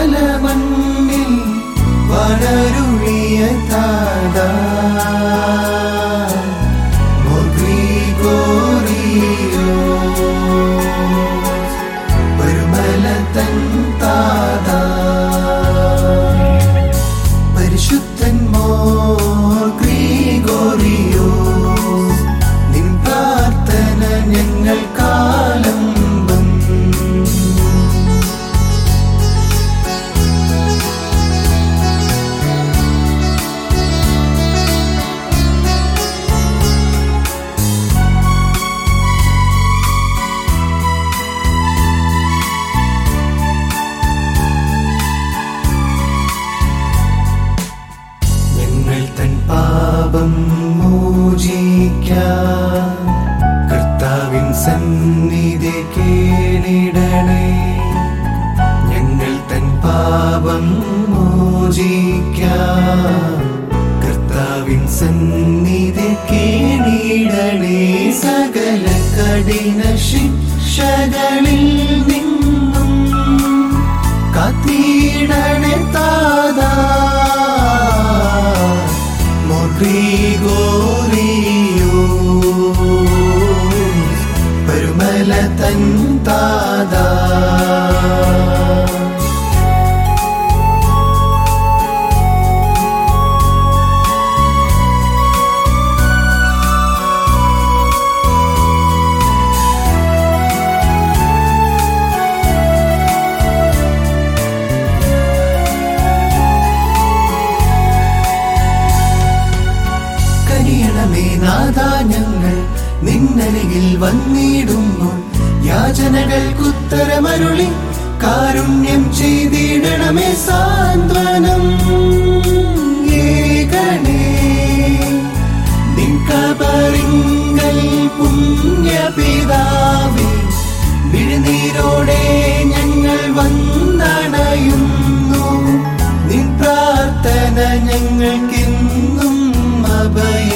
മലമണ്ണിൽ വളരുളിയ താതാ പരുമലതൻ താതാ പരിശുദ്ധൻ മോർ ഗ്രിഗോറിയോസ് നിൻ പ്രാർത്ഥന ഞങ്ങൾക്കാലംബം. പാപം മോചിക്കാൻ കർത്താവിൻ സന്നിധി കീണിടണേ. ഞങ്ങൾ തൻ പാപം മോചിക്കാൻ കർത്താവിൻ സന്നിധി കീണിടണേ. സകല കഠിന ശിക്ഷകളിൽ നിന്നും കാത്തിടണേ താതാ ഗ്രിഗോറിയോസ് പരുമലതൻ താതാ. നാഥാ ഞങ്ങൾ നിന്നരികിൽ വന്നിടുന്നു. യാചനകൾക്കുത്തരമരുളി കാരുണ്യം ചെയ്തിടണമേ. സാന്ത്വനം ഏകണേ നിൻ കബറിങ്കൽ പുണ്യപിതാവേ. വിഴുനീരോടെ ഞങ്ങൾ വന്നണയുന്നു. നിൻ പ്രാർത്ഥന ഞങ്ങൾക്കെന്നും അഭയം.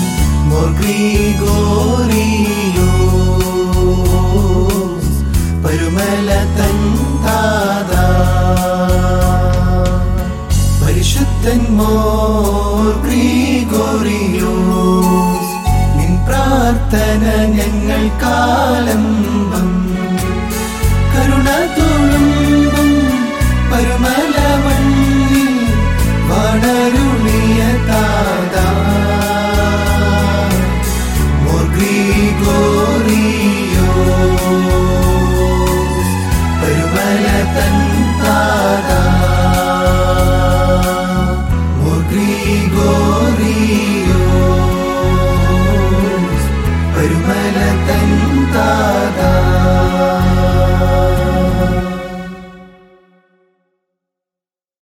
ഗ്രിഗോറിയോസ് പരുമലതൻ താതാ പരിശുദ്ധൻ മോർ ഗ്രിഗോറിയോസ് നിൻ പ്രാർത്ഥന ഞങ്ങൾക്കാലംബം. കരുണ തുളുമ്പും പരുമ